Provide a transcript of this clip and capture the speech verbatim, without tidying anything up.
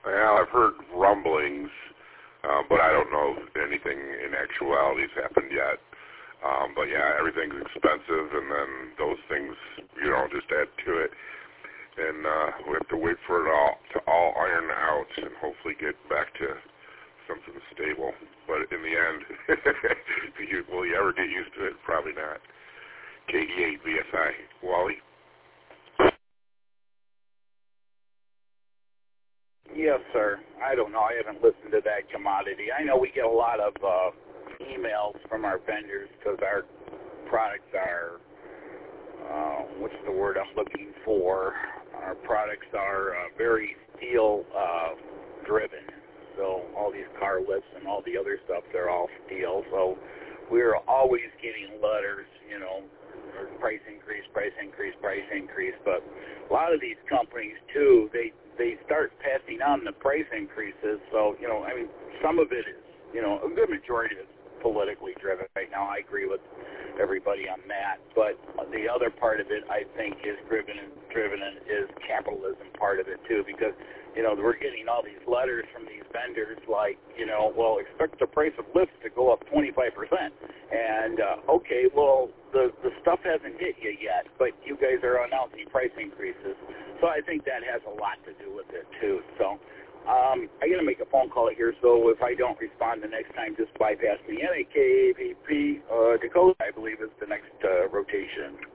Well, I've heard rumblings, uh, but I don't know if anything in actuality has happened yet. Um, but yeah, everything's expensive, and then those things, you know, just add to it. And uh, we have to wait for it all to all iron out and hopefully get back to something stable. But in the end, will you ever get used to it? Probably not. K D eight B S I. Wally? Yes, sir. I don't know. I haven't listened to that commodity. I know we get a lot of uh, emails from our vendors because our products are, uh, what's the word I'm looking for? Our products are uh, very steel uh, driven. So all these car lifts and all the other stuff, they're all steel. So we're always getting letters, you know, price increase, price increase, price increase. But a lot of these companies, too, they they start passing on the price increases. So, you know, I mean, some of it is, you know, a good majority is politically driven right now. I agree with everybody on that. But the other part of it, I think, is driven and driven and is capitalism part of it, too, because, you know, we're getting all these letters from these vendors like, you know, well, expect the price of lifts to go up twenty-five percent. And, uh, okay, well, the, the stuff hasn't hit you yet, but you guys are announcing price increases. So I think that has a lot to do with it, too. So um, I got to make a phone call here, so if I don't respond the next time, just bypass me. N A K A V P uh, Dakota, I believe, is the next uh, rotation.